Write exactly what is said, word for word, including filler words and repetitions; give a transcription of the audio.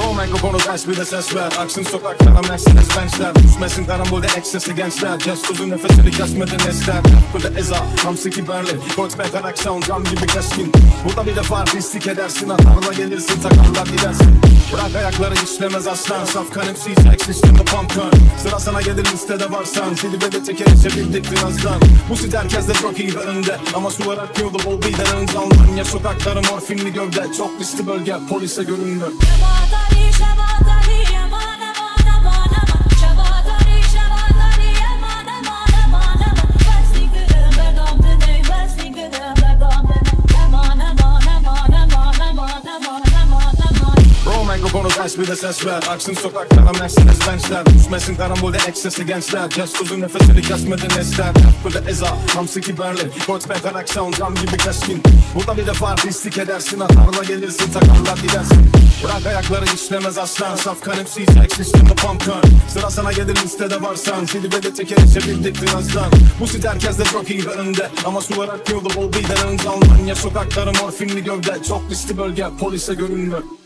Omega konu ders bir de ses ver. Aksın sokaklara Mercedes Bençler. Düşmesin karambolde eksesi gençler. Jazz tuzun nefesini kesmeden esler. Burada Eza, Hamsi Kiberli Koç metal akşam cam gibi keskin. Burada bir defa pislik edersin. Atarla gelirsin takarlar gidersin. Bırak ayakları işlemez aslan. Saf kalemsiz eksistimde pump turn. Sıra sana gelir listede varsan. Zilibede tekeri çevirdik birazdan. Bu sit herkes de çok iyi önde. Ama sular akıyordu bol birden önce Almanya sokakları morfinli gövde. Çok riskli bölge polise göründü. Konu ders bir de ses ver. Aksın sokaklara Mercedes Bençler. Düşmesin karambolde eksesi gençler. Jazz tuzun nefesini kesmeden esler. Burada Eza, Hamsi Kiberli Koç metal akşam cam gibi keskin. Burada bir defa pislik edersin. Atarla gelirsin takarlar gidersin. Bırak ayakları işlemez aslan. Saf kalemsiz eksistimde pump turn. Sıra sana gelir listede varsan. Zilibede tekeri çevirdik birazdan. Bu sit herkes de çok iyi önde. Ama sular akıyordu bol birden önce Almanya sokakları morfinli gövde. Çok riskli bölge polise göründü.